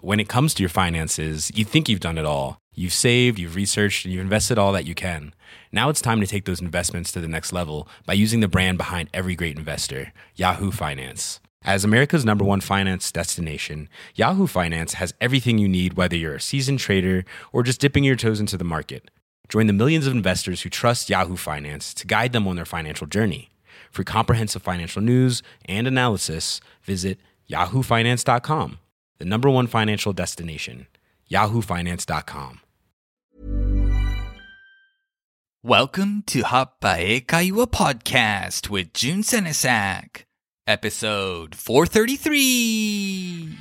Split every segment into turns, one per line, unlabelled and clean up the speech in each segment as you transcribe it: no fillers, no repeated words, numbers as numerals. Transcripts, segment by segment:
when it comes to your finances, you think you've done it all. You've saved, you've researched, and you've invested all that you can. Now it's time to take those investments to the next level by using the brand behind every great investor, Yahoo Finance. As America's #1 finance destination, Yahoo Finance has everything you need, whether you're a seasoned trader or just dipping your toes into the market. Join the millions of investors who trust Yahoo Finance to guide them on their financial journey. For comprehensive financial news and analysis, visit yahoofinance.com, the #1 financial destination, yahoofinance.com.
Welcome to Happa Eikaiwa Podcast with Jun Senesak, episode 433.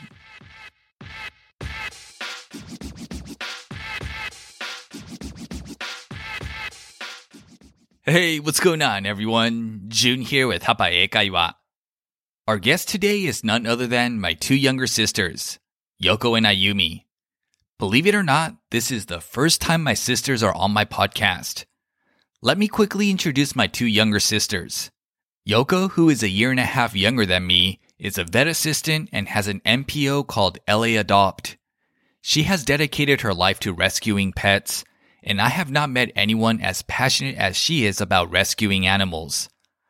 Hey, what's going on, everyone? Jun here with Happa Eikaiwa. Our guest today is none other than my two younger sisters, Yoko and Ayumi. Believe it or not, this is the first time my sisters are on my podcast. Let me quickly introduce my two younger sisters. Yoko, who is a year and a half younger than me, is a vet assistant and has an NPO called LA Adopt. She has dedicated her life to rescuing pets, and I have not met anyone as passionate as she is about rescuing animals.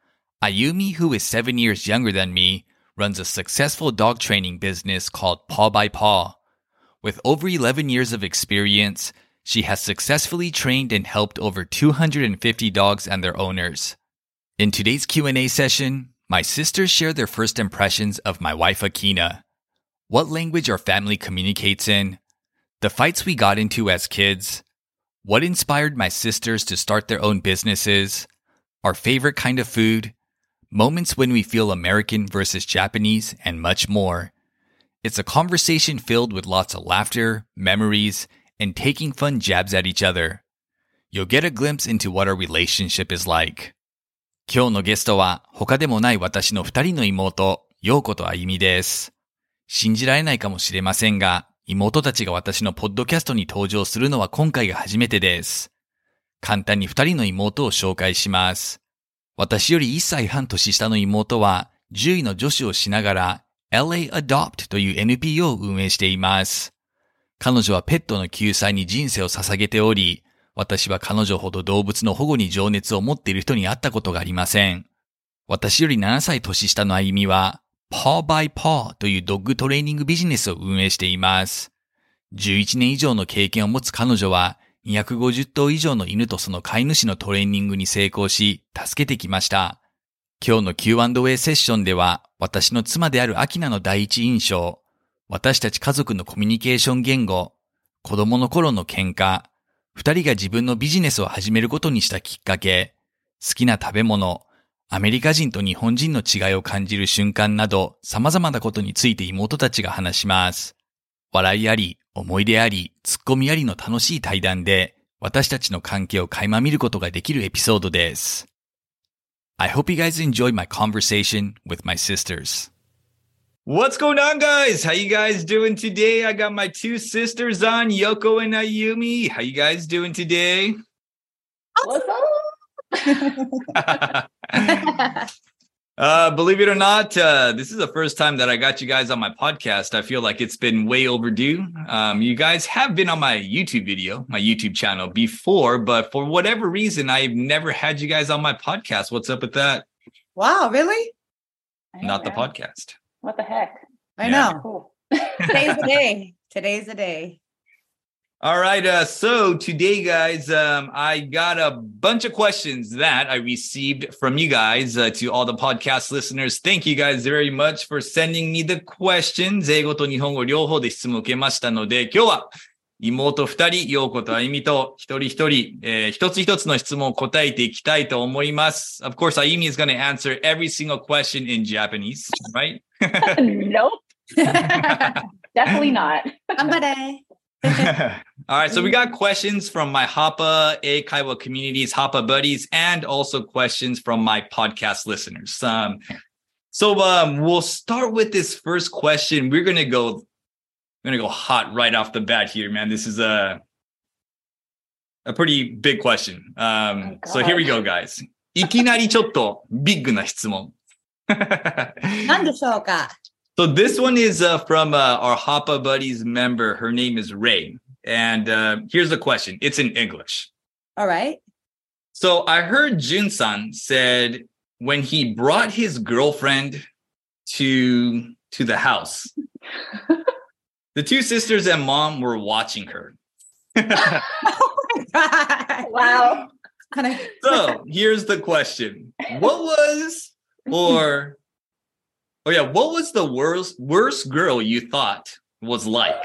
Ayumi, who is 7 years younger than me, runs a successful dog training business called Paw by Paw. With over 11 years of experience, she has successfully trained and helped over 250 dogs and their owners. In today's Q&A session, my sisters share their first impressions of my wife Akina, what language our family communicates in, the fights we got into as kids, what inspired my sisters to start their own businesses, our favorite kind of food, moments when we feel American versus Japanese, and much more. It's a conversation filled with lots of laughter, memories, and taking fun jabs at each other. You'll get a glimpse into what our relationship is like. 今日のゲストは他でもない私の2人の妹、陽子とあゆみです。信じられないかもしれませんが、妹たちが私のポッドキャストに登場するのは今回が初めてです。簡単に2人の妹を紹介します。私より1歳半年下の妹は獣医の助手をしながら LA Adopt という NPO を運営しています。彼女はペットの救済に人生を捧げており、私は彼女ほど動物の保護に情熱を持っている人に会ったことがありません。私より7歳年下のあゆみは、Paw by Paw というドッグトレーニングビジネスを運営しています。11年以上の経験を持つ彼女は、250頭以上の犬とその飼い主のトレーニングに成功し、助けてきました。今日の Q&A セッションでは、私の妻であるアキナの第一印象、私たち家族のコミュニケーション言語、子供の頃の喧嘩、二人が自分のビジネスを始めることにしたきっかけ、好きな食べ物、アメリカ人と日本人の違いを感じる瞬間など様々なことについて妹たちが話します。笑いあり、思い出あり、ツッコミありの楽しい対談で私たちの関係を垣間見ることができるエピソードです。I hope you guys enjoy my conversation with my sisters.What's going on, guys? How you guys doing today? I got my two sisters on, Yoko and Ayumi. How you guys doing today?
What's up?
Believe it or not, this is the first time that I got you guys on my podcast. I feel like it's been way overdue. You guys have been on my YouTube video, my YouTube channel before, but for whatever reason, I've never had you guys on my podcast. What's up with that?
Wow, really?
Not the podcast.
What the heck?
I know.
Cool.
Today's the day. Today's the day.
All right. So today, guys, I got a bunch of questions that I received from you guys to all the podcast listeners. Thank you guys very much for sending me the questions. 英語と日本語両方で質問を受けましたので、今日は妹2人、陽子とあゆみと一人一人、一つ一つの質問を答えていきたいと思います。Of course, Ayumi is going to answer every single question in Japanese, right?
Nope. Definitely not.
All right, so we got questions from my Happa Eikaiwa communities, Happa buddies, and also questions from my podcast listeners. So we'll start with this first question. We're gonna go hot right off the bat here, man. This is a pretty big question. So here we go, guys. いきなりちょっとビッグな質問。
何でしょうか?
So this one is from our Hoppa Buddies member. Her name is Ray. And here's the question. It's in English.
All right.
So I heard Jun-san said when he brought his girlfriend to the house, the two sisters and mom were watching her.
Oh my God.
Wow.
So here's the question. What was the worst girl you thought was like?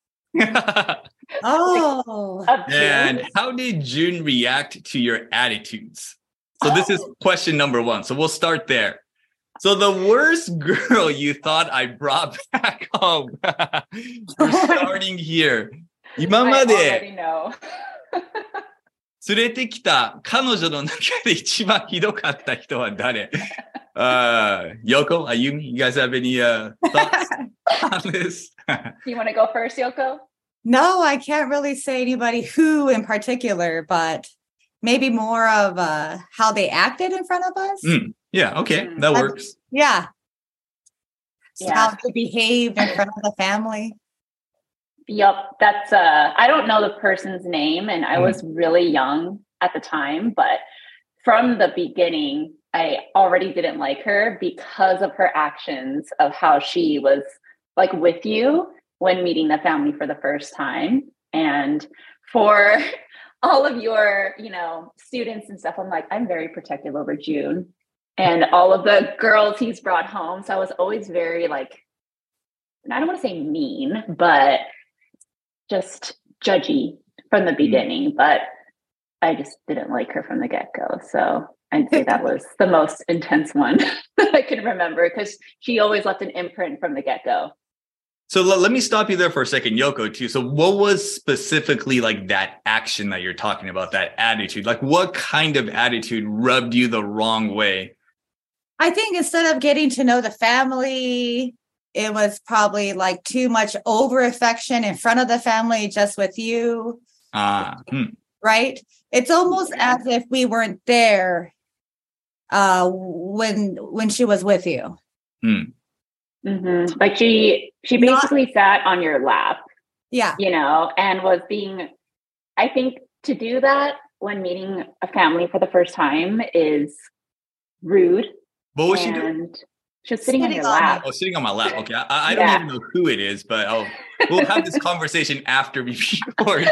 Oh.
Up to.
And how did June react to your attitudes? So this is question number 1. So we'll start there. So the worst girl you thought I brought back home. We're starting here. 今ま
I
で
already know.
連れてきた彼女の中で一番ひどかった人は誰? Yoko, Ayumi, you guys have any thoughts on this?
Do you want to go first, Yoko?
No, I can't really say anybody who in particular, but maybe more of how they acted in front of us.
Yeah, okay, that works.
Yeah.
Yeah.
How they behaved in front of the family.
Yup, that's I don't know the person's name, and I was really young at the time, but from the beginning, I already didn't like her because of her actions of how she was like with you when meeting the family for the first time. And for all of your, students and stuff, I'm like, I'm very protective over June and all of the girls he's brought home. So I was always very like, I don't want to say mean, but just judgy from the beginning, but I just didn't like her from the get-go. So I'd say that was the most intense one that I can remember because she always left an imprint from the get-go.
So let me stop you there for a second, Yoko, too. So what was specifically like that action that you're talking about, that attitude? Like what kind of attitude rubbed you the wrong way?
I think instead of getting to know the family, it was probably like too much over affection in front of the family, just with you. Right? It's almost as if we weren't there when she was with you.
Mm-hmm. Like she basically sat on your lap.
Yeah.
And was being, I think to do that when meeting a family for the first time is rude.
What was she doing?
And she was sitting on your lap.
Oh, sitting on my lap. Okay. I don't even know who it is, but we'll have this conversation after we record.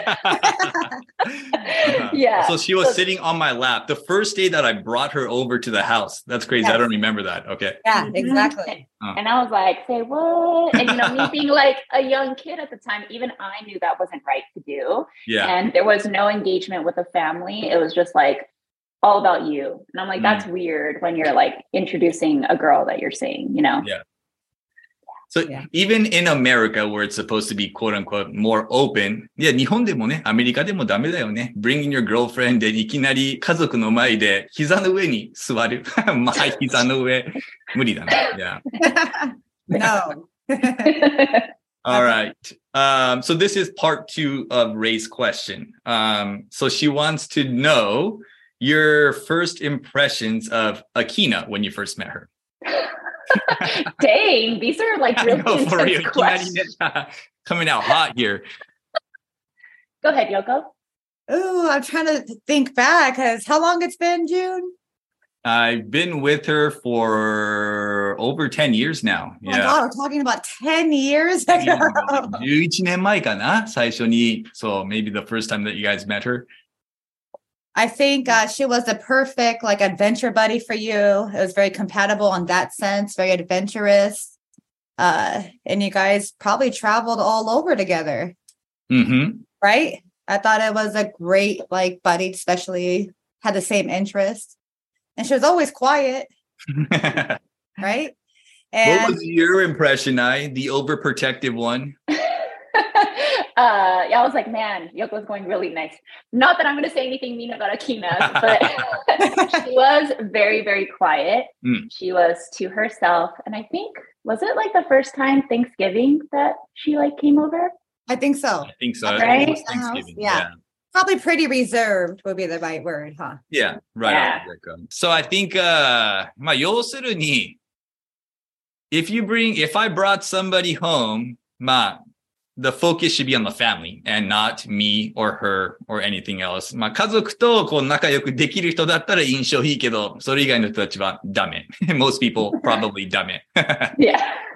Yeah.
So she was sitting on my lap the first day that I brought her over to the house. That's crazy. Yes. I don't remember that. Okay.
Yeah, exactly.
And I was like, say what? And me being like a young kid at the time, even I knew that wasn't right to do.
Yeah.
And there was no engagement with the family. It was just like all about you. And I'm like, that's weird when you're like introducing a girl that you're seeing,
Yeah. So even in America, where it's supposed to be quote unquote more open, 日本でもね、アメリカでもダメだよね。Bringing your girlfriend でいきなり家族の前で膝の上に座る。まあ膝の上無理だね。Yeah.
No.
All right. So this is part 2 of Ray's question. So she wants to know your first impressions of Akina when you first met her.
Dang, these are like really intense questions.
Coming out hot here.
Go ahead, Yoko.
Oh, I'm trying to think back because how long it's been, June?
I've been with her for over 10 years now.
Oh my God, we're talking about 10 years ago.
11年前かな最初に So maybe the first time that you guys met her.
I think she was the perfect like adventure buddy for you. It was very compatible in that sense, very adventurous. And you guys probably traveled all over together.
Mm-hmm.
Right? I thought it was a great like buddy, especially had the same interest. And she was always quiet. Right? And
what was your impression, the overprotective one?
I was like, man, Yoko's going really nice. Not that I'm going to say anything mean about Akina, but she was very, very quiet. She was to herself. And I think, was it like the first time Thanksgiving that she like came over?
I think so.
I think so.
Right?
Thanksgiving.
Yeah. Probably pretty reserved would be the right word, huh?
Yeah, right. Yeah. So I think, 要するに if I brought somebody home, the focus should be on the family and not me or her or anything else. 家族とこう仲良くできる人だったら印象いいけど、それ以外の人たちはダメ。Most people probably ダメ。
Yeah.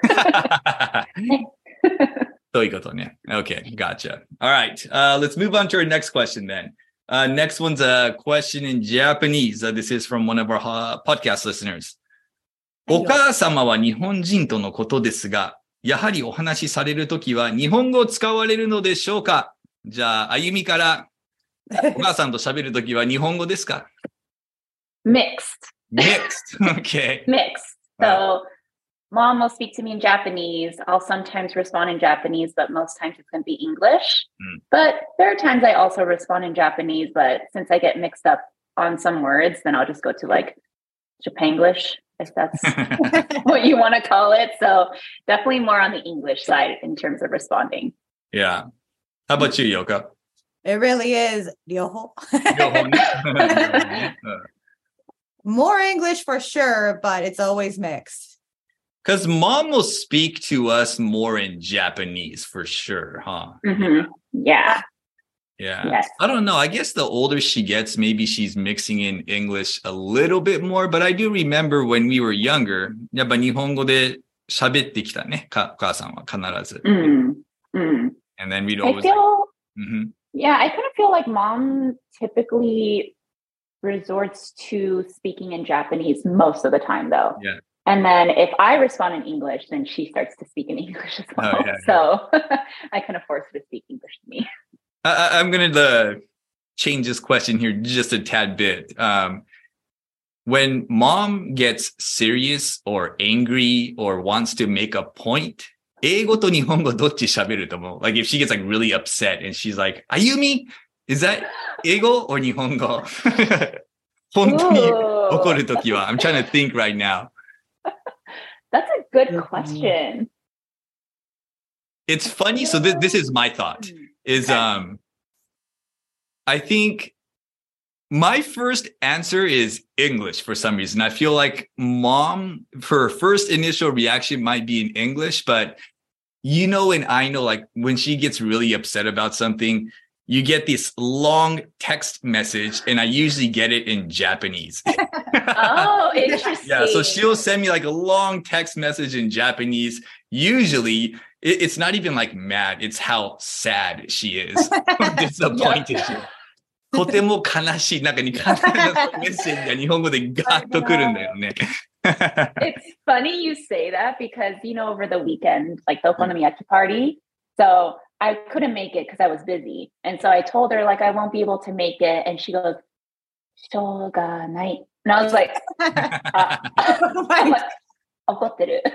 そういうことね。Okay, gotcha. All right, let's move on to our next question then. Next one's a question in Japanese. This is from one of our podcast listeners. お母様は日本人とのことですが、やはりお話しされるときは日本語を使われるのでしょうか？じゃあ、あゆみからお母さんと喋るときは日本語ですか？
Mixed.
Okay.
Mixed. So mom will speak to me in Japanese. I'll sometimes respond in Japanese, but most times it's going to be English. But there are times I also respond in Japanese, but since I get mixed up on some words, then I'll just go to like Japanglish, if that's what you want to call it. So definitely more on the English side in terms of responding.
Yeah. How about you, Yoko?
It really is. More English for sure, but it's always mixed.
Because mom will speak to us more in Japanese for sure, huh?
Mm-hmm. Yeah.
Yeah.
Yes.
I don't know. I guess the older she gets, maybe she's mixing in English a little bit more. But I do remember when we were younger, やっぱ日本語で喋ってきたね、お母さんは必ず。And then we'd always
Yeah, I kind of feel like mom typically resorts to speaking in Japanese most of the time, though.
Yeah.
And then if I respond in English, then she starts to speak in English as well. So I kind of force her to speak English to me.
I'm going to change this question here just a tad bit. When mom gets serious or angry or wants to make a point, 英語と日本語どっち喋ると思う? Like if she gets like really upset and she's like, Ayumi, is that 英語 or 日本語? 本当に怒るときは I'm trying to think right now.
That's a good question.
It's funny. So this is my thought is, I think my first answer is English for some reason. I feel like mom, her first initial reaction might be in English, but you know, and I know, like when she gets really upset about something, you get this long text message and I usually get it in Japanese.
Oh, interesting.
Yeah. So she'll send me like a long text message in Japanese. Usually it's not even like mad. It's how sad she is. Disappointed. とても悲しい。なんかメッセージが日本語でガーッと来るんだよね。
It's funny you say that because, you know, over the weekend, like the Okonomiyaki party. So I couldn't make it because I was busy. And so I told her, like, I won't be able to make it. And she goes, しょうがない. And I was like,怒ってる.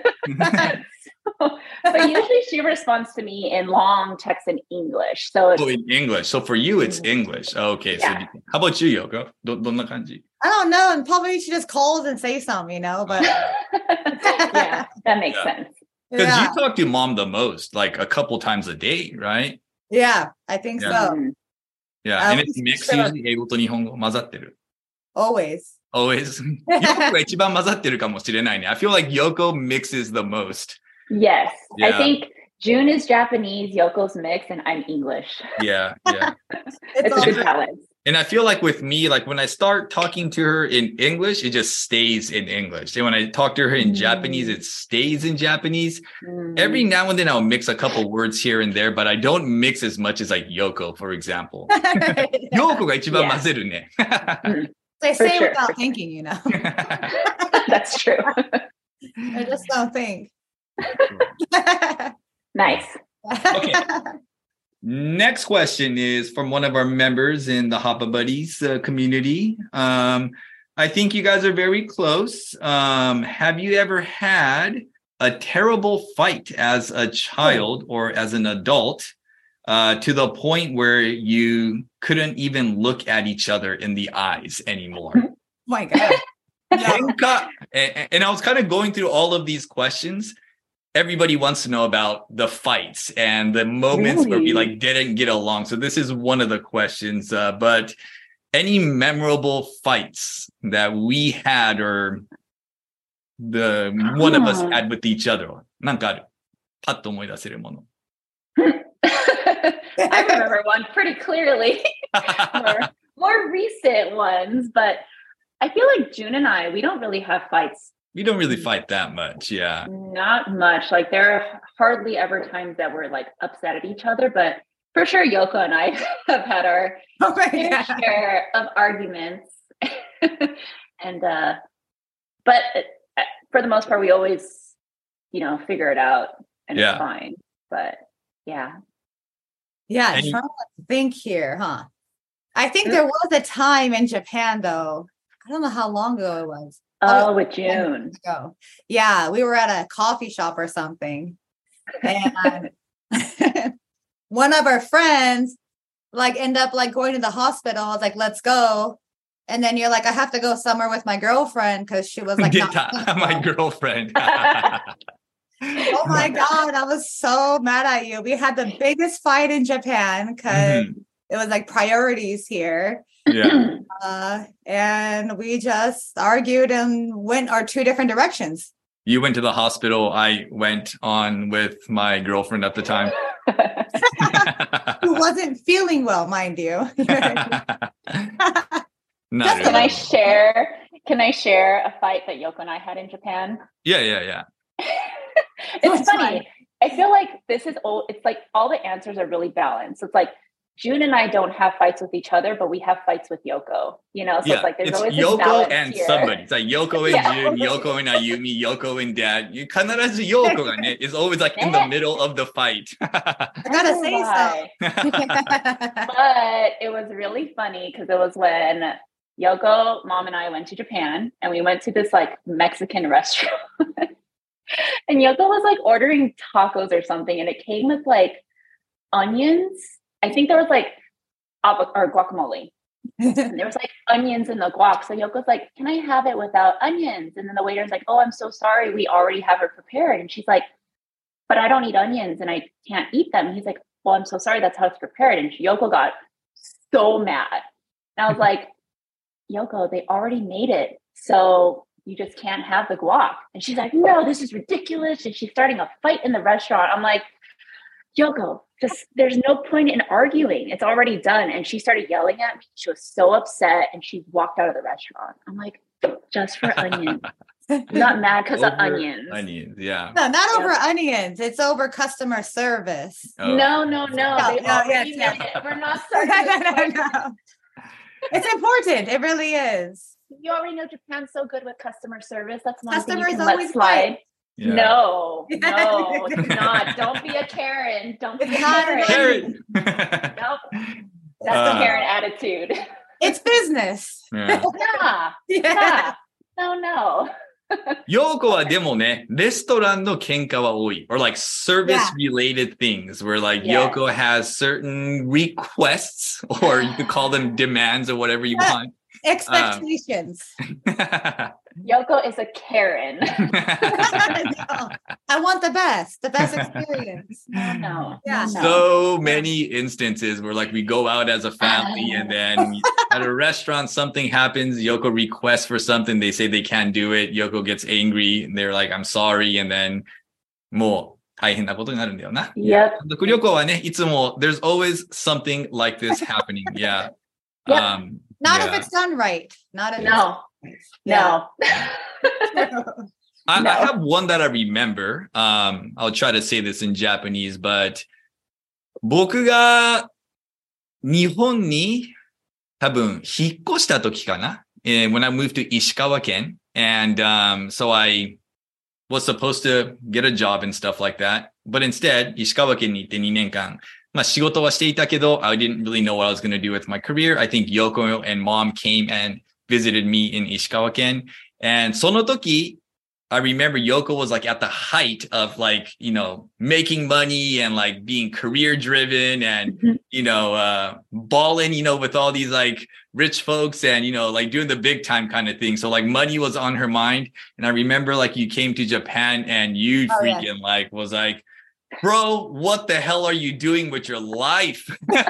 But usually she responds to me in long text in English. So it's,
in English. So for you, it's English. Okay. Yeah. So how about you, Yoko? どんな感じ?
I don't know. And probably she just calls and says something, you know, but
yeah, that makes sense.
Because you talk to mom the most, like a couple times a day, right?
Yeah, I think so.
Yeah, and it's mixed usually 英語と日本語混ざってる.
Always.
Yoko が一番混ざってるかもしれないね. I feel like Yoko mixes the most.
Yes. Yeah. I think June is Japanese, Yoko's mixed, and I'm English.
Yeah.
It's a good balance.
And I feel like with me, like when I start talking to her in English, it just stays in English. And when I talk to her in Japanese, it stays in Japanese. Every now and then I'll mix a couple words here and there, but I don't mix as much as like Yoko, for example. Yoko が一番混ぜるね.
They say it without thinking, you know.
That's true.
I just don't think.
Nice.
Okay. Next question is from one of our members in the Hoppa Buddies community. I think you guys are very close. Have you ever had a terrible fight as a child or as an adult to the point where you couldn't even look at each other in the eyes anymore?
Oh my God.
And I was kind of going through all of these questions. Everybody wants to know about the fights and the moments where we like didn't get along. So this is one of the questions. But any memorable fights that we had or the one of us had with each other? なんかある。パッと思い出せるもの。
I remember one pretty clearly. more recent ones, but I feel like June and I, we don't really have fights.
We don't really fight that much, yeah.
Not much. Like there are hardly ever times that we're like upset at each other, but for sure Yoko and I have had our fair share of arguments. And but for the most part we always, figure it out and it's fine. But yeah.
Yeah, I'm trying to think here, huh? I think there was a time in Japan though. I don't know how long ago it was.
With June.
Yeah, we were at a coffee shop or something. And one of our friends end up going to the hospital. I was like, let's go. And then you're like, I have to go somewhere with my girlfriend because she was like,
my girlfriend.
Oh my God, I was so mad at you. We had the biggest fight in Japan because it was like priorities here.
Yeah.
And we just argued and went our two different directions.
You went to the hospital. I went on with my girlfriend at the time.
Who wasn't feeling well, mind you.
Can I share a fight that Yoko and I had in Japan?
Yeah.
It's funny. I feel like it's like all the answers are really balanced. It's like June and I don't have fights with each other, but we have fights with Yoko. So it's like there's always
Yoko and
here.
somebody. It's like Yoko and June, Yoko and Ayumi, Yoko and Dad. You kanarazu Yoko ga ne is always like in the middle of the fight.
I gotta say so.
But it was really funny because it was when Yoko, Mom, and I went to Japan and we went to this Mexican restaurant. And Yoko was ordering tacos or something, and it came with onions. I think there was or guacamole. And there was onions in the guac. So Yoko's like, can I have it without onions? And then the waiter's like, oh, I'm so sorry. We already have it prepared. And she's like, but I don't eat onions and I can't eat them. And he's like, well, I'm so sorry. That's how it's prepared. And Yoko got so mad. And I was like, Yoko, they already made it. So you just can't have the guac. And she's like, no, this is ridiculous. And she's starting a fight in the restaurant. I'm like, Yoko, there's no point in arguing. It's already done. And she started yelling at me. She was so upset and she walked out of the restaurant. I'm like, just for onions. I'm not mad because of onions.
Onions, yeah.
No, not over onions. It's over customer service.
Oh. No. They already made it. We're not
no. It's important. It really is.
You already know Japan's so good with customer service. That's one
Customers
thing you can let slide.
Right.
Yeah.
No, it's not. Don't be a Karen. Don't be a Karen. Nope. That's the Karen attitude.
It's business.
Yeah. No.
ヨーコはでもね、レストランの喧嘩は多い。Or service related things where Yoko has certain requests or you could call them demands or whatever you want.
Expectations.
Yoko is a Karen.
No, I want the best experience.
No.
So many instances where we go out as a family and then at a restaurant something happens, Yoko requests for something, they say they can't do it, Yoko gets angry, and they're like, I'm sorry, and then もう大変なことになるんだよな。
Yep.
旅行はね、いつも there's always something like this happening. Yeah.
Not if it's done right.
No.
I have one that I remember. I'll try to say this in Japanese, but 僕が日本に多分引っ越した時かな when I moved to Ishikawa Ken. And so I was supposed to get a job and stuff like that. But instead, 石川県に行って2年間仕事はしていたけど I didn't really know what I was going to do with my career. I think Yoko and Mom came and visited me in Ishikawa Ken. And その時 I remember Yoko was at the height of making money and being career driven and, balling, with all these rich folks and, doing the big time kind of thing. So money was on her mind. And I remember you came to Japan and you freaking was Bro, what the hell are you doing with your life?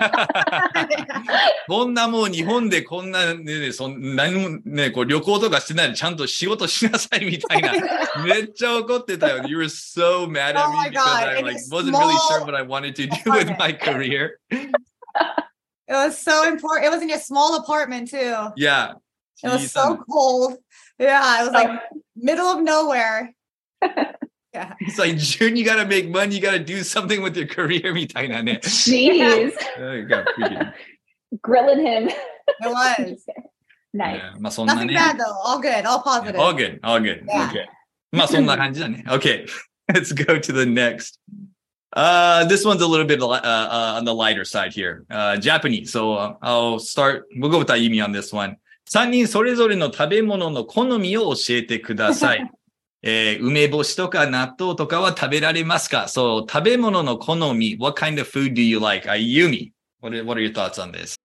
こんなもう日本でこんなね、何もね、こう旅行とかしてないでちゃんと仕事しなさいみたいな。めっちゃ怒ってたよ。You were so mad at me because I like wasn't really sure what I wanted to do with my career.
It was so important. It was in a small apartment too.
Yeah.
It was so cold. Yeah, it was like middle of nowhere. Yeah.
It's like, June, you gotta make money, you gotta do something with your career みたいなね。
Jeez. Grilling him.
It was.
Nice.
Yeah, まあそんなね。
Nothing bad though. All good. All positive.
All good. All good.
Yeah.
Okay. まあそんな感じだね。Okay. Let's go to the next. This one's a little bit on the lighter side here. Japanese. So I'll start. We'll go with Ayumi on this one. 3人それぞれの食べ物の好みを教えてください。梅干しとか納豆とかは食べられますか? So 食べ物の好み, what kind of food do you like? Ayumi, what are your thoughts on this?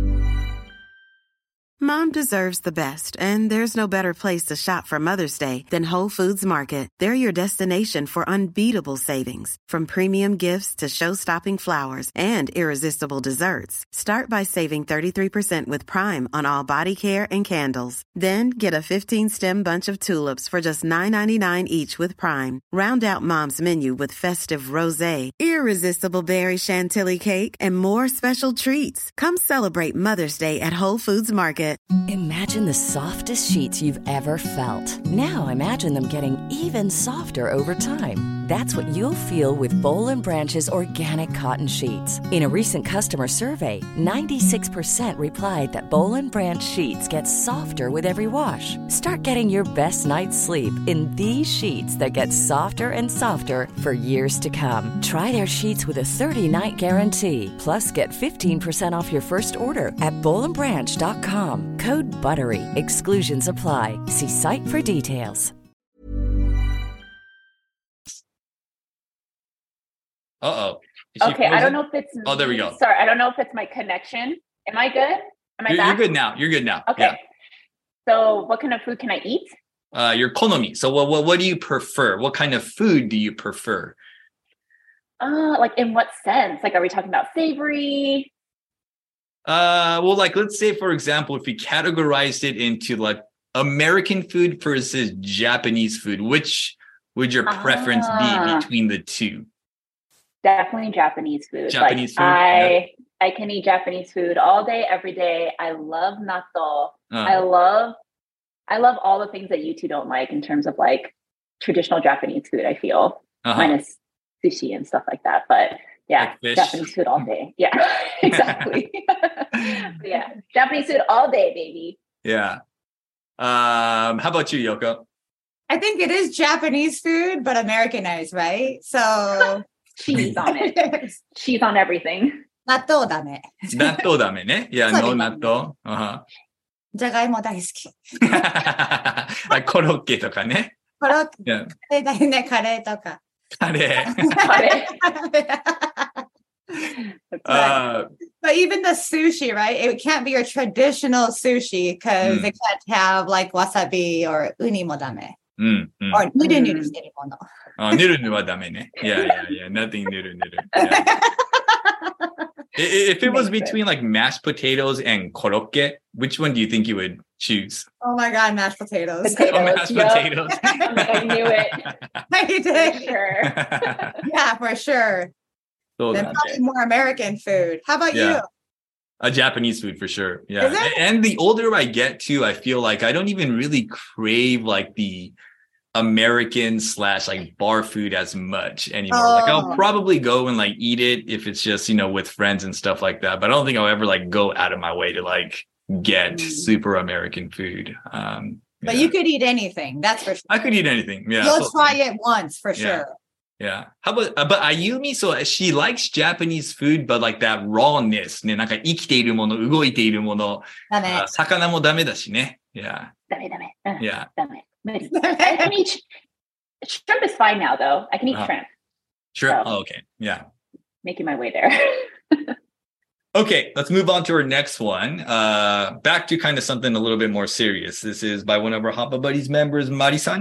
Mom deserves the best, and there's no better place to shop for Mother's Day than Whole Foods Market. They're your destination for unbeatable savings, from premium gifts to show-stopping flowers and irresistible desserts. Start by saving 33% with Prime on all body care and candles. Then get a 15-stem bunch of tulips for just $9.99 each with Prime. Round out Mom's menu with festive rosé, irresistible berry chantilly cake, and more special treats. Come celebrate Mother's Day at Whole Foods Market.
Imagine the softest sheets you've ever felt. Now imagine them getting even softer over time. That's what you'll feel with Boll & Branch's organic cotton sheets. In a recent customer survey, 96% replied that Boll & Branch sheets get softer with every wash. Start getting your best night's sleep in these sheets that get softer and softer for years to come. Try their sheets with a 30-night guarantee. Plus, get 15% off your first order at bollandbranch.com. Code BUTTERY. Exclusions apply. See site for details.
Uh-oh.
Okay, I don't know if it's...
Oh, there we go.
Sorry, I don't know if it's my connection. Am I good? Am I back?
You're good now. You're good now.
Okay.
Yeah.
So what kind of food can I eat?
Your konomi. So what do you prefer? What kind of food do you prefer?
Like in what sense? Like, are we talking about savory?
Well, like, let's say, for example, if we categorized it into like American food versus Japanese food, which would your preference be between the two?
Definitely Japanese food.
Japanese food?
I can eat Japanese food all day, every day. I love natto. I love all the things that you two don't like in terms of like traditional Japanese food, I feel. Minus sushi and stuff like that. But yeah, like Japanese food all day. Yeah, exactly. Yeah, Japanese food all day, baby.
Yeah. How about you, Yoko?
I think it is Japanese food, but Americanized, right? So
cheese on it. Cheese on everything.
納豆ダメ。
納豆ダメね。Yeah, no 納豆。
じゃがいも大好き。
コロッケとかね。
コロッケ。だよね、カレーとか。
カレー。
But even the sushi, right? It can't be your traditional sushi because it can't have like wasabi or uni mo dame. Or nuru nuru してるもの。
ヌルヌルはダメね。Yeah, nothing ヌルヌル。Yeah. If it was between like mashed potatoes and korokke, which one do you think you would choose?
Oh my God, mashed potatoes.
Mashed potatoes.
I knew it.
I did.
For sure.
Yeah, for sure. Then probably more American food. How about you?
Japanese food for sure. Yeah. And the older I get too, I feel like I don't even really crave like the American / like bar food as much anymore. Like I'll probably go and like eat it if it's just, with friends and stuff like that. But I don't think I'll ever like go out of my way to like get super American food.
But you could eat anything. That's for sure.
I could eat anything. Yeah.
You'll try it once for sure.
Yeah. How about, but Ayumi, so she likes Japanese food, but like that rawness, ね、なんか生きているもの、動いているもの、魚もダメだしね。Yeah.
ダメ。
Yeah.
ダメ。I can eat shrimp is fine now though. I can eat shrimp.
Shrimp? So, okay. Yeah.
Making my way there.
Okay, let's move on to our next one. Back to kind of something a little bit more serious. This is by one of our Hoppa Buddies members, Mari-san.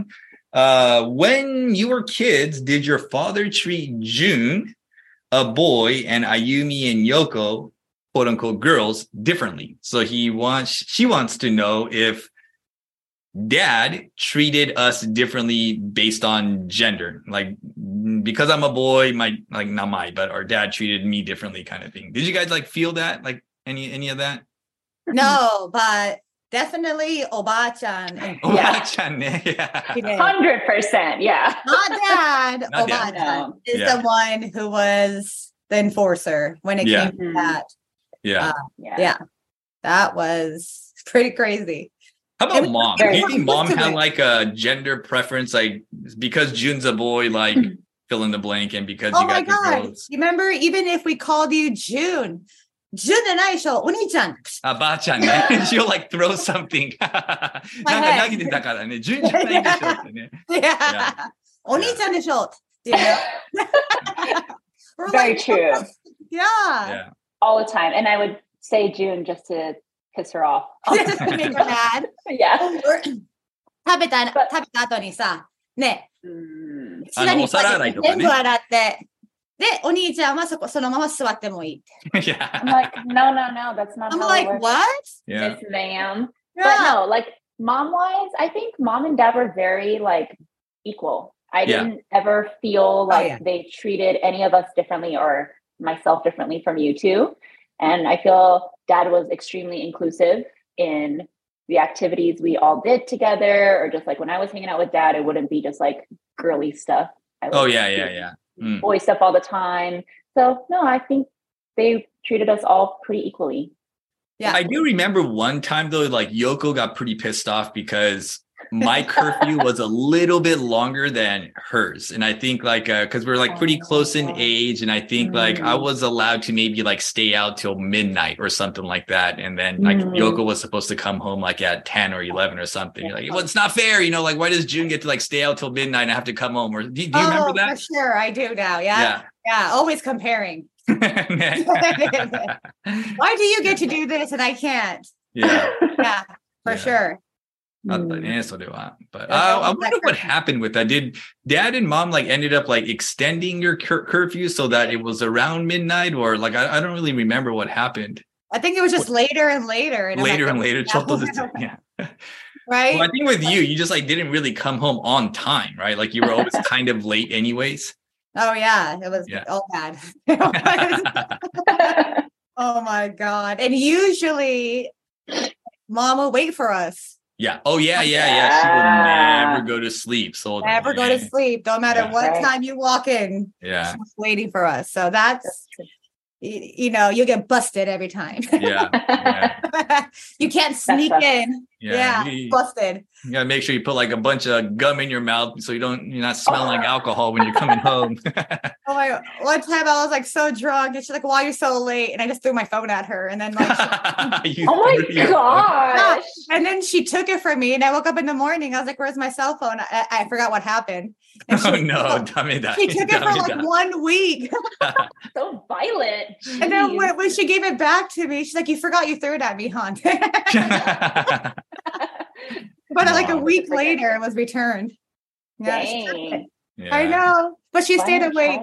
When you were kids, did your father treat June, a boy, and Ayumi and Yoko, quote unquote, girls, differently? So she wants to know if dad treated us differently based on gender. Like, because I'm a boy, but our dad treated me differently kind of thing. Did you guys like feel that? Like any of that?
No, but definitely Oba-chan.
Oba-chan, yeah.
100%, yeah.
Not dad.
Not
Oba-chan
dad.
is the one who was the enforcer when it came to that.
Yeah.
That was pretty crazy.
How about mom? Do you think mom had like a gender preference, like because June's a boy, like fill in the blank, and because you guys are girls?
You remember, even if we called you June and I show Oni-chan.
Ba-chan, she'll like throw something. Yeah.
Oni-chan de shou.
Very true.
Yeah.
All the time. And I would say June just to piss her off.
Just to make her mad.
Yeah.
食べた後にさ、ね、
お皿洗いとかね。
全部洗って、で、お兄ちゃんはそのまま座ってもいい。
Yeah.
I'm like, no, that's not
I'm
how
like,
it works.
what?
Yeah.
Yes, ma'am.
Yeah.
But no, like mom-wise, I think mom and dad were very like equal. I didn't ever feel like they treated any of us differently or myself differently from you two. And I feel dad was extremely inclusive in the activities we all did together, or just like when I was hanging out with dad, it wouldn't be just like girly stuff. Boy stuff all the time. So no, I think they treated us all pretty equally.
Yeah.
I do remember one time though, like Yoko got pretty pissed off because my curfew was a little bit longer than hers. And I think like, cause we're like pretty close in age. And I think like I was allowed to maybe like stay out till midnight or something like that. And then like Yoko was supposed to come home like at 10 or 11 or something. You're like, well, it's not fair. You know, like why does June get to like stay out till midnight and I have to come home? Or do you remember that?
For sure. I do now. Yeah. Always comparing. Why do you get to do this and I can't?
Yeah.
For sure.
But I wonder what happened with that. Did dad and mom like ended up like extending your curfew so that it was around midnight, or like I don't really remember what happened.
I think it was just later and later.
Later. Yeah.
Right.
Well, I think with you just like didn't really come home on time, right? Like you were always kind of late anyways.
Oh yeah, it was all bad. Oh my God. And usually mom will wait for us.
Yeah. Oh yeah. She would never go to sleep. So
never go to sleep. Don't matter what time you walk in.
Yeah.
She's waiting for us. So that's, you know, you get busted every time.
Yeah.
You can't sneak in. Yeah. Busted.
You gotta make sure you put like a bunch of gum in your mouth so you're not smelling like alcohol when you're coming home.
Oh my! One time I was like so drunk, and she's like, "Why are you so late?" And I just threw my phone at her, and then like,
oh my gosh!
And then she took it from me, and I woke up in the morning. I was like, "Where's my cell phone?" I forgot what happened. And
she took
it for like 1 week.
So violent.
Jeez. And then when she gave it back to me, she's like, "You forgot you threw it at me, hon." But like a week later, it was returned.
Dang.
Yeah. I know, but she stayed awake.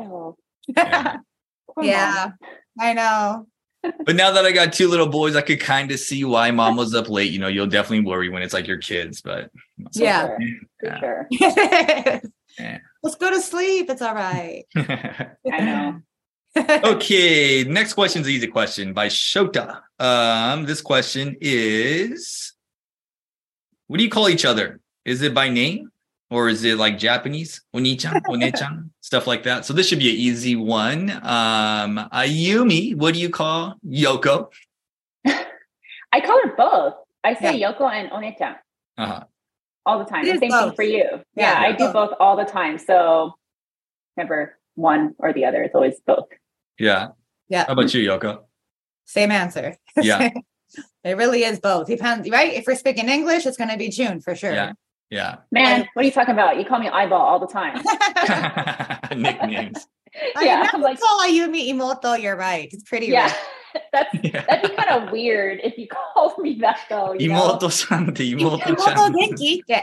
Yeah, I know.
But now that I got two little boys, I could kind of see why mom was up late. You know, you'll definitely worry when it's like your kids, but
for
sure.
Let's go to sleep. It's all right.
I know.
Okay, next question is an easy question by Shota. This question is, what do you call each other? Is it by name or is it like Japanese? Oni-chan, one-chan, stuff like that. So this should be an easy one. Ayumi, what do you call Yoko?
I call her both. I say Yoko and One-chan. All the time. The same thing for you. Yeah, I do both all the time. So never one or the other. It's always both.
Yeah. How about you, Yoko?
Same answer.
Yeah.
It really is both. Depends, right? If we're speaking English, it's going to be June for sure.
Yeah.
Man, what are you talking about? You call me eyeball all the time.
Nicknames.
I never call Ayumi Imoto. You're right. It's pretty rare.
that'd be kind of weird if you called me that though.
Imoto-san って妹ちゃん。
元気って。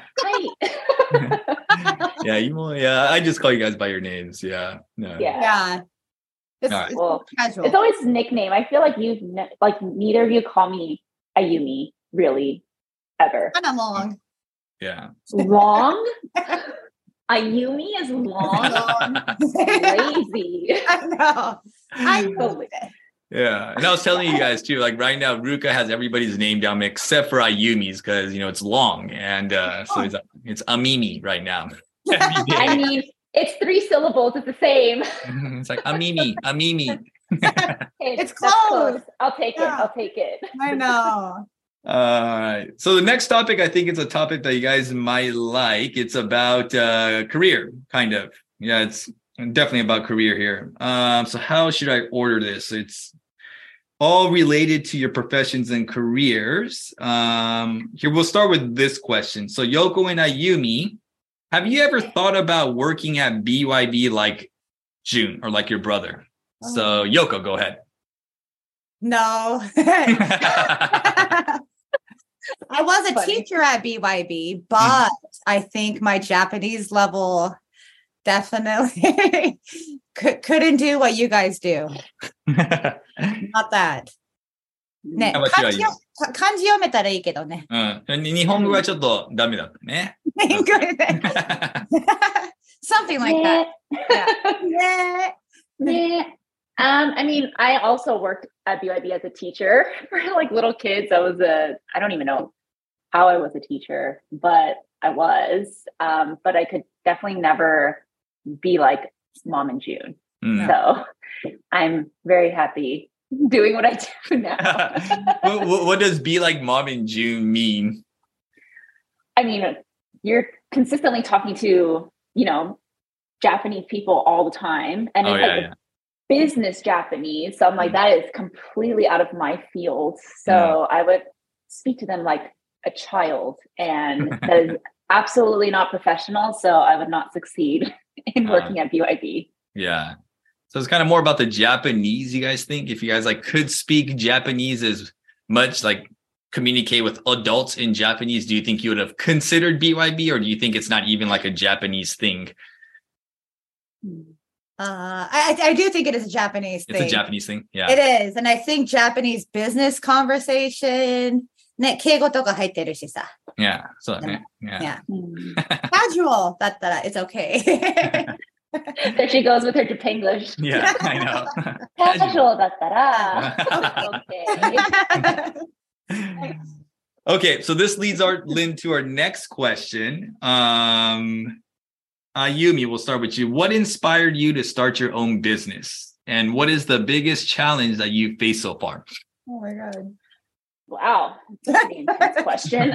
Yeah, I just call you guys by your names. Yeah. No.
Yeah. It's casual.
It's always nickname. I feel like neither of you call me Ayumi really ever.
Kind of long.
Yeah.
Long? Ayumi is long. Lazy.
I know. I know.
Yeah. And I was telling you guys too, like right now, Ruka has everybody's name down except for Ayumi's because, it's long. And so it's Amimi right now.
I mean, it's 3 syllables. It's the same.
It's like Amimi.
It's close.
I'll take it.
I know.
All right. So the next topic, I think it's a topic that you guys might like. It's about career, kind of. Yeah, it's definitely about career here. So how should I order this? It's all related to your professions and careers. Here, we'll start with this question. So Yoko and Ayumi, have you ever thought about working at BYB like June or like your brother? So Yoko, go ahead.
No. I was a teacher at BYB, but I think my Japanese level definitely couldn't do what you guys do. Not that. ね、漢字読めたらいいけどね。
日本語はちょっとダメだったね。
Something like that. Yeah.
I mean, I also worked at BYB as a teacher for like little kids. I don't even know how I was a teacher, but I was. But I could definitely never be like Mom and June. So I'm very happy doing what I do now.
What does be like Mom and June mean?
I mean, you're consistently talking to, Japanese people all the time. And it's business Japanese. So I'm like, that is completely out of my field. So I would speak to them like a child, and that is absolutely not professional. So I would not succeed in working at BYB.
Yeah. So it's kind of more about the Japanese, you guys think? If you guys like could speak Japanese as much, like communicate with adults in Japanese, do you think you would have considered BYB, or do you think it's not even like a Japanese thing?
I do think it is a Japanese thing.
It's a Japanese thing. Yeah.
It is. And I think Japanese business conversation, ね、敬語とか入ってるしさ。
Yeah. So, yeah.
Casual だったら it's okay.
There she goes with her Japanglish.
Yeah, I know.
Casual だったら okay.
Okay, so this leads Lynn to our next question. Ayumi, we'll start with you. What inspired you to start your own business? And what is the biggest challenge that you've faced so far?
Oh my God.
Wow. That's a pretty intense question.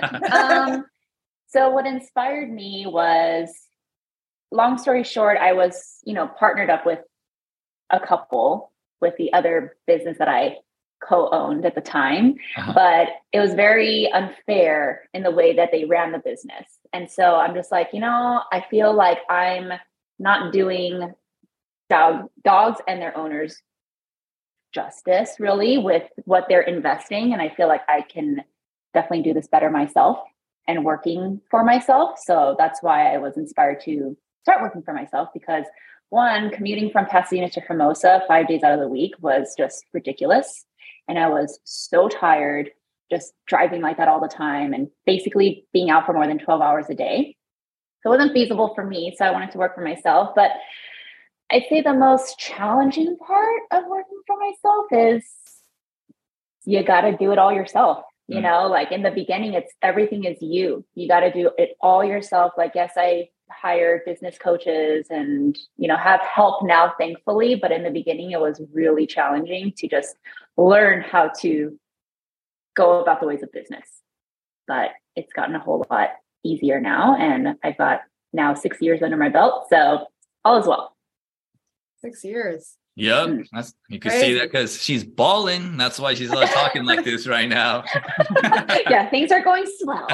So what inspired me was, long story short, I was, partnered up with a couple with the other business that I co-owned at the time, but it was very unfair in the way that they ran the business. And so I'm just like, I feel like I'm not doing dogs and their owners justice really with what they're investing. And I feel like I can definitely do this better myself and working for myself. So that's why I was inspired to start working for myself, because one, commuting from Pasadena to Hermosa 5 days out of the week was just ridiculous. And I was so tired just driving like that all the time and basically being out for more than 12 hours a day. So it wasn't feasible for me. So I wanted to work for myself. But I'd say the most challenging part of working for myself is you got to do it all yourself. Like in the beginning, everything is you. You got to do it all yourself. Like, yes, I hire business coaches and, have help now, thankfully. But in the beginning, it was really challenging to just learn how to go about the ways of business. But it's gotten a whole lot easier now. And I've got now 6 years under my belt. So all is well.
6 years.
Yep. You can see that because she's balling. That's why she's talking like this right now.
Yeah, things are going swell.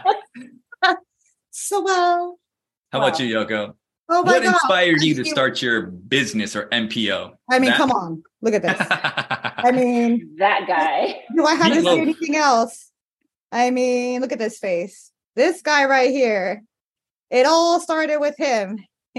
So well.
How about you, Yoko?
Oh my
what
God.
inspired you to start your business or MPO?
I mean, come on. Look at this. I mean,
that guy.
Do I have to say anything else? I mean, look at this face. This guy right here. It all started with him.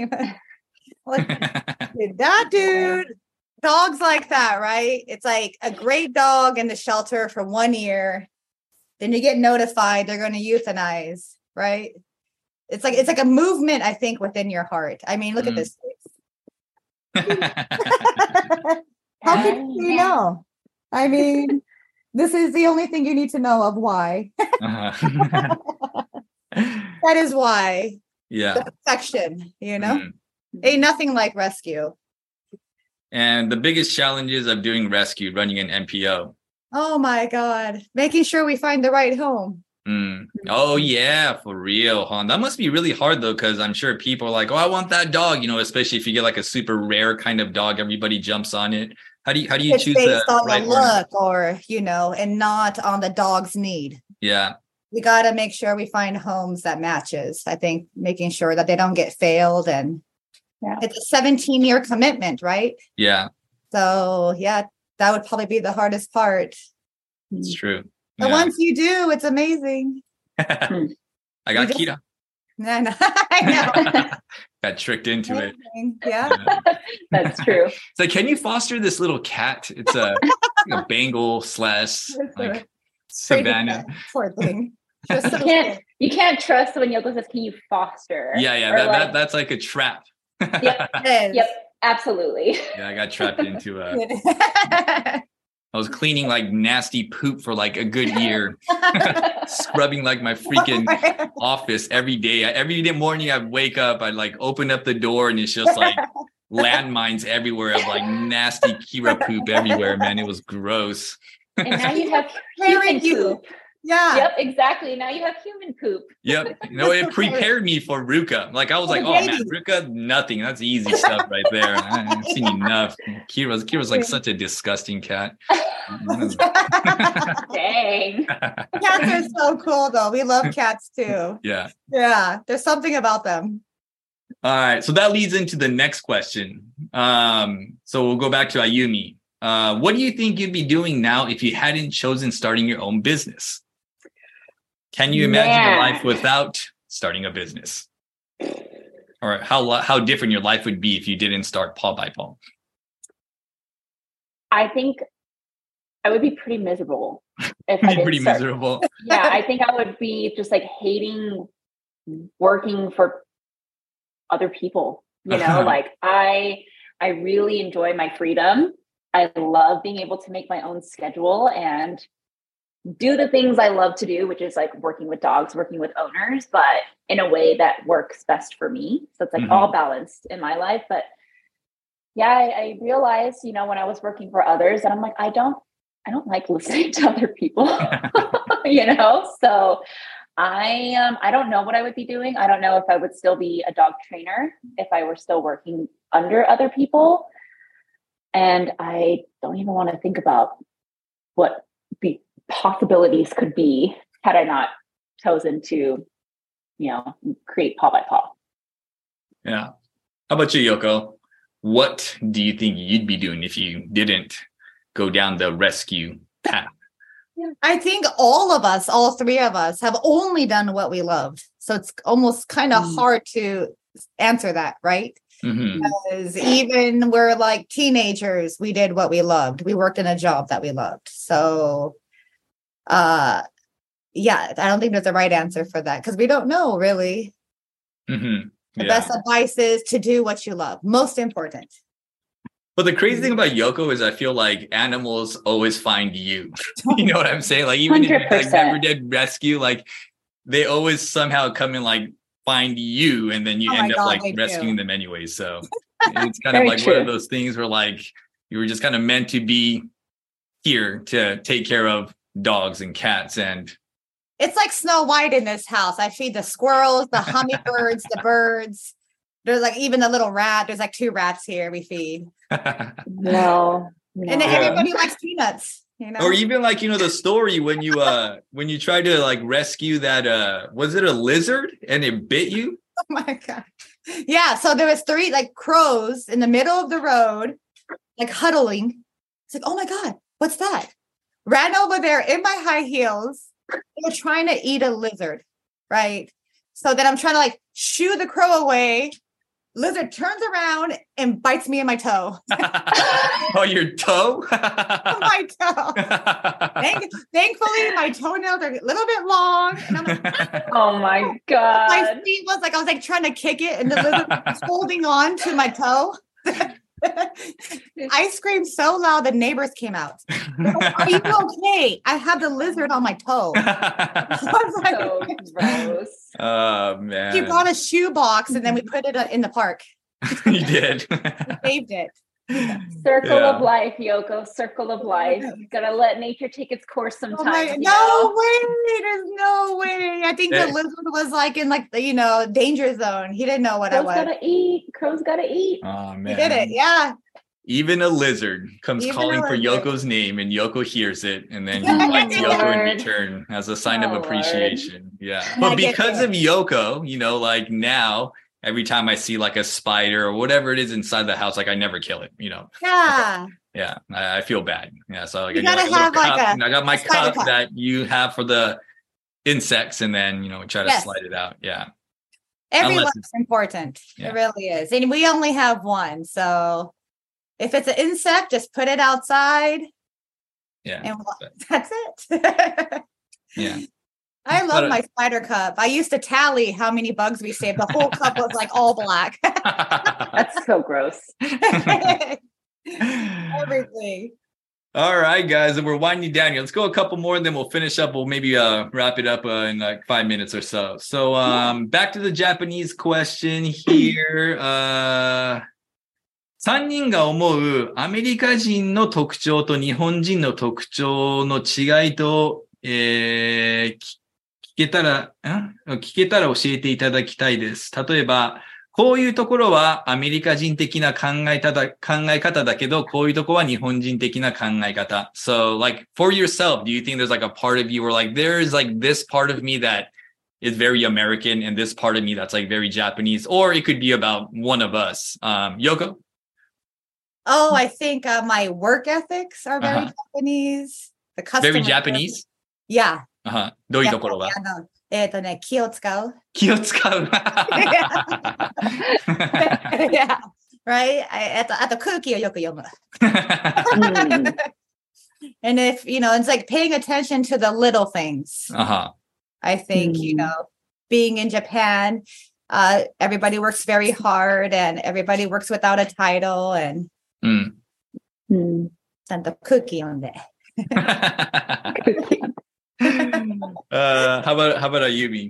That dude, dogs like that, right? It's like a great dog in the shelter for 1 year. Then you get notified they're going to euthanize, right? It's like a movement, I think, within your heart. I mean, look at this face. How could you know? I mean, this is the only thing you need to know of why. That is why.
Yeah.
The affection, Ain't nothing like rescue.
And the biggest challenges of doing rescue, running an NPO.
Oh my God. Making sure we find the right home.
Oh yeah, for real, huh? That must be really hard though, because I'm sure people are like, oh, I want that dog, especially if you get like a super rare kind of dog, everybody jumps on it. How do you choose
based on
right
the look or and not on the dog's need?
Yeah.
We got to make sure we find homes that matches. I think making sure that they don't get failed, and it's a 17-year commitment, right?
Yeah.
So yeah, that would probably be the hardest part.
It's true.
But once you do, it's amazing.
I got Kira.
I know.
Got tricked into it.
Yeah.
That's true.
It's like, can you foster this little cat? It's a Bengal / like Savannah.
Poor thing.
You can't trust when Yoko says, can you foster?
Yeah. That's like a trap.
Yep. Absolutely.
Yeah, I got trapped into I was cleaning like nasty poop for like a good year, scrubbing like my freaking office every day. Every day morning I'd wake up, I'd like open up the door and it's just like landmines everywhere of like nasty Kira poop everywhere, man. It was gross.
And now you have human poop.
Yeah.
Yep, exactly. Now you have human poop.
Yep. It prepared me for Ruka. Like I was like, oh man, Ruka, nothing. That's easy stuff right there. I've seen enough. Kira's like such a disgusting cat.
Dang.
Cats are so cool though. We love cats too.
Yeah.
Yeah. There's something about them.
All right. So that leads into the next question. So we'll go back to Ayumi. What do you think you'd be doing now if you hadn't chosen starting your own business? Can you imagine a life without starting a business? Or how different your life would be if you didn't start Paw by Paw?
I think I would be pretty miserable. If I didn't start.
Miserable.
Yeah, I think I would be just like hating working for other people. Like I really enjoy my freedom. I love being able to make my own schedule and do the things I love to do, which is like working with dogs, working with owners, but in a way that works best for me. So it's like all balanced in my life. But yeah, I realized, when I was working for others that I'm like, I don't like listening to other people, So I don't know what I would be doing. I don't know if I would still be a dog trainer, if I were still working under other people. And I don't even want to think about what the possibilities could be had I not chosen to, create Paw by Paw.
Yeah. How about you, Yoko? What do you think you'd be doing if you didn't go down the rescue path?
I think all three of us have only done what we loved. So it's almost kind of hard to answer that, right? Because even we're like teenagers, we did what we loved. We worked in a job that we loved. So, I don't think there's a right answer for that because we don't know really. The best advice is to do what you love. Most important.
But the crazy thing about Yoko is I feel like animals always find you. You know what I'm saying? Like even
100%.
if you never did rescue, like they always somehow come and like find you and then you end up rescuing them anyway. So it's kind of like true. One of those things where like you were just kind of meant to be here to take care of dogs and cats. And
it's like Snow White in this house. I feed the squirrels, the hummingbirds, the birds. There's like even the little rat. There's like 2 rats here we feed.
No.
And then everybody likes peanuts.
Or even like, the story when you try to like rescue that, was it a lizard and it bit you?
Oh my God. Yeah. So there was 3 like crows in the middle of the road, like huddling. It's like, oh my God, what's that? Ran over there in my high heels. They were trying to eat a lizard, right? So then I'm trying to like shoo the crow away. Lizard turns around and bites me in my toe.
Oh, your toe?
My toe. Thankfully, my toenails are a little bit long. And I'm like,
oh my God.
My feet was like, I was like trying to kick it and the lizard was holding on to my toe. I screamed so loud the neighbors came out. Like, are you okay? I have the lizard on my toe. I was like,
so gross.
Oh man.
She brought a shoe box and then we put it in the park.
You did.
We saved it.
Circle of life, Yoko. Circle of life. You gotta let nature take its course sometimes.
No way. There's no way. I think the lizard was like in like the danger zone. He didn't know what I was.
Crow's gotta eat.
Oh man.
He did it. Yeah.
Even a lizard comes calling for Yoko's name and Yoko hears it and then he bites Yoko in return as a sign of appreciation. Lord. Yeah. But because of Yoko, like now, every time I see like a spider or whatever it is inside the house, like I never kill it,
Yeah.
Yeah. I feel bad. Yeah. So like,
I
got my cup that you have for the insects and then, we try to slide it out. Yeah.
Every life's important. Yeah. It really is. And we only have one. So if it's an insect, just put it outside.
Yeah.
And that's it.
Yeah.
I love my spider cup. I used to tally how many bugs we saved. The whole cup was like all black.
That's so gross.
Everything.
All right, guys. And we're winding down here. Let's go a couple more and then we'll finish up. We'll maybe wrap it up in like 5 minutes or so. So back to the Japanese question here. 3人が思うアメリカ人の特徴と日本人の特徴の違いと、聞けたら教えていただきたいです。例えば、こういうところはアメリカ人的な考え方だけど、こういうところは日本人的な考え方。So, like, for yourself, do you think there's like a part of you where like, there's like this part of me that is very American and this part of me that's like very Japanese, or it could be about one of us. Yoko?
Oh, I think my work ethics are very Japanese. The customer
very Japanese?
Yeah.
どういうところは？
気を使う。
気を使う。
Yeah. Right? あと空気をよく読む。And if, it's like paying attention to the little things. I think, being in Japan, everybody works very hard and everybody works without a title and ちゃんと空気読んで。
How about Ayumi?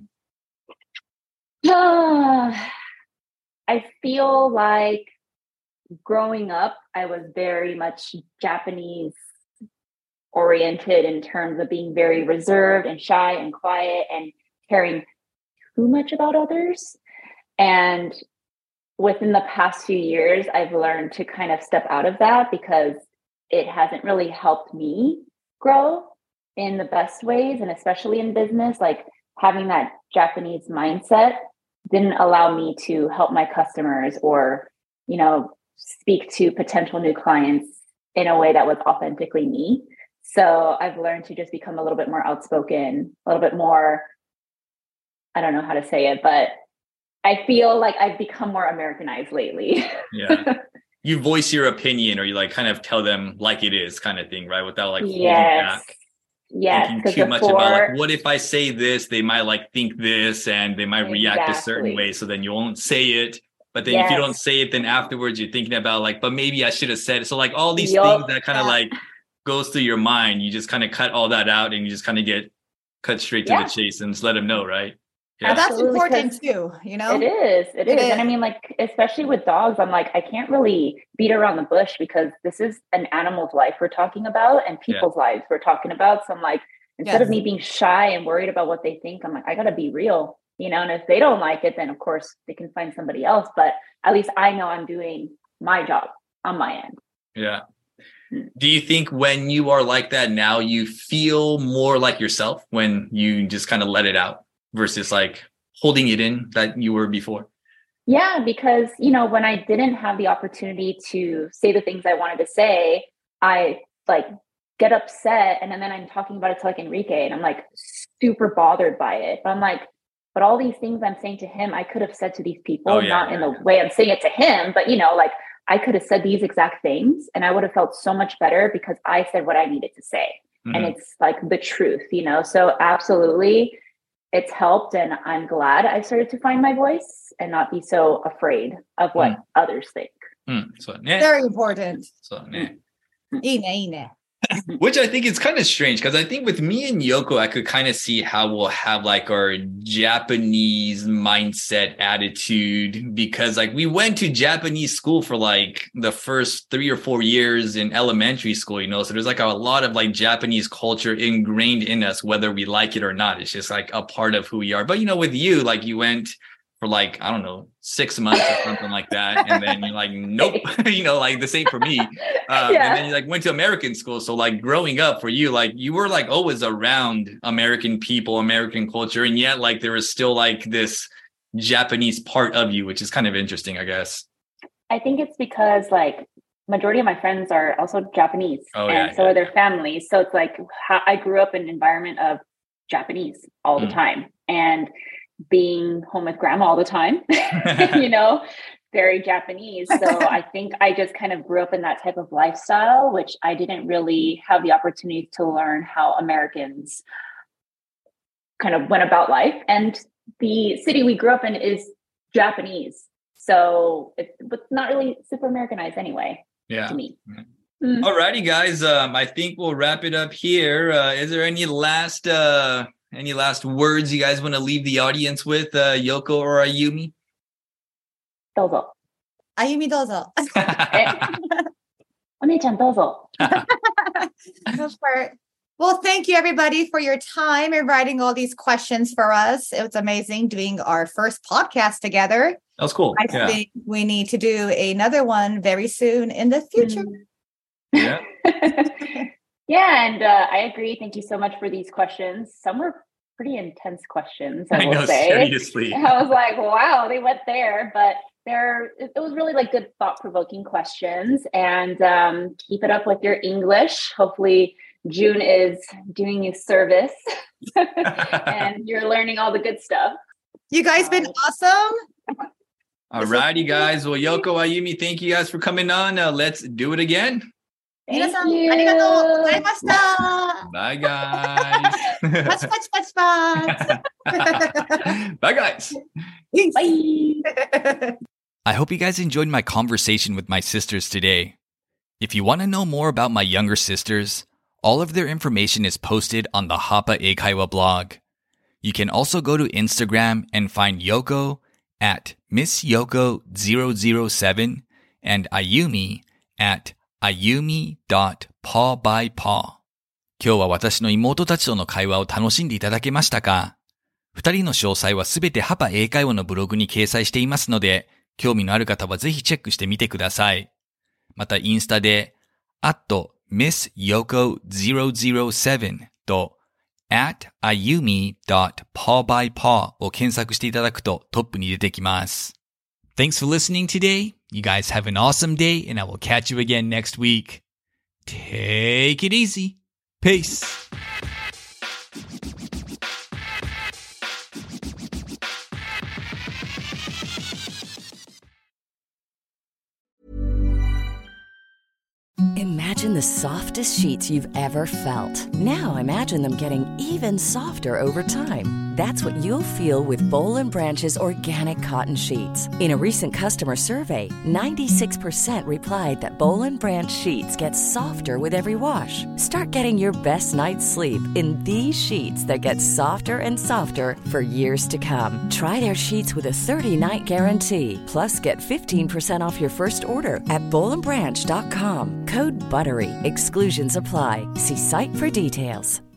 I feel like growing up, I was very much Japanese oriented in terms of being very reserved and shy and quiet and caring too much about others. And within the past few years, I've learned to kind of step out of that because it hasn't really helped me grow in the best ways. And especially in business, like having that Japanese mindset didn't allow me to help my customers or, speak to potential new clients in a way that was authentically me. So I've learned to just become a little bit more outspoken, a little bit more, I don't know how to say it, but I feel like I've become more Americanized lately.
Yeah. You voice your opinion or you like kind of tell them like it is kind of thing, right? Without like holding back.
Yes.
Thinking too much about like, what if I say this? They might like think this and they might react a certain way. So then you won't say it. But then if you don't say it, then afterwards you're thinking about like, but maybe I should have said it. So like all these things that kind of like goes through your mind, you just kind of cut all that out and you just kind of get cut straight to the chase and just let them know, right?
Yeah. And that's important too,
It is. And I mean, like, especially with dogs, I'm like, I can't really beat around the bush because this is an animal's life we're talking about and people's lives we're talking about. So I'm like, instead of me being shy and worried about what they think, I'm like, I got to be real, and if they don't like it, then of course they can find somebody else. But at least I know I'm doing my job on my end.
Yeah. Do you think when you are like that now, you feel more like yourself when you just kind of let it out versus like holding it in that you were before?
Yeah, because, when I didn't have the opportunity to say the things I wanted to say, I like get upset. And then I'm talking about it to like Enrique and I'm like super bothered by it. But I'm like, but all these things I'm saying to him, I could have said to these people, not in the way I'm saying it to him, but you know, like I could have said these exact things and I would have felt so much better because I said what I needed to say. Mm-hmm. And it's like the truth, you know? So absolutely it's helped. And I'm glad I started to find my voice and not be so afraid of what others think.
Very important.
Which I think is kind of strange because I think with me and Yoko, I could kind of see how we'll have like our Japanese mindset attitude because like we went to Japanese school for like the first 3 or 4 years in elementary school, you know, so there's like a lot of like Japanese culture ingrained in us, whether we like it or not. It's just like a part of who we are. But, you know, with you, like you went for like, I don't know, 6 months or something like that. And then you're like, nope, you know, like the same for me. And then you like went to American school. So like growing up for you, like you were like always around American people, American culture. And yet like there was still like this Japanese part of you, which is kind of interesting, I guess.
I think it's because like majority of my friends are also Japanese and so are their families. So it's like I grew up in an environment of Japanese all the time. And being home with grandma all the time, you know, very Japanese. So I think I just kind of grew up in that type of lifestyle, which I didn't really have the opportunity to learn how Americans kind of went about life. And the city we grew up in is Japanese. So it's not really super Americanized anyway, to me.
All righty, guys. I think we'll wrap it up here. Is there any last words you guys want to leave the audience with, Yoko or Ayumi?
Dozo.
Ayumi, dozo.
One-chan, dozo.
Go for it. Well, thank you everybody for your time and writing all these questions for us. It was amazing doing our first podcast together.
That was cool.
I think we need to do another one very soon in the future.
Yeah.
Yeah, and I agree. Thank you so much for these questions. Some were pretty intense questions, I will say.
Seriously.
I was like, wow, they went there. But it was really like good thought-provoking questions. And keep it up with your English. Hopefully June is doing you service and you're learning all the good stuff.
You guys been awesome.
All righty, guys. Well, Yoko, Ayumi, thank you guys for coming on. Let's do it again.
Thank you.
Bye, guys. Bye, guys.
Bye.
I hope you guys enjoyed my conversation with my sisters today. If you want to know more about my younger sisters, all of their information is posted on the Hapa Eikaiwa blog. You can also go to Instagram and find Yoko at MissYoko007 and Ayumi at ayumi.paw-by-paw。今日は私の妹たちとの会話を楽しんでいただけましたか？二人の詳細はすべてハパ英会話のブログに掲載していますので、興味のある方はぜひチェックしてみてください。またインスタで、@MissYoko007 と @ayumi.paw-by-paw を検索していただくとトップに出てきます。Thanks for listening today. You guys have an awesome day, and I will catch you again next week. Take it easy. Peace.
Imagine the softest sheets you've ever felt. Now imagine them getting even softer over time. That's what you'll feel with Boll & Branch's organic cotton sheets. In a recent customer survey, 96% replied that Boll & Branch sheets get softer with every wash. Start getting your best night's sleep in these sheets that get softer and softer for years to come. Try their sheets with a 30-night guarantee. Plus, get 15% off your first order at bollandbranch.com. Code BUTTERY. Exclusions apply. See site for details.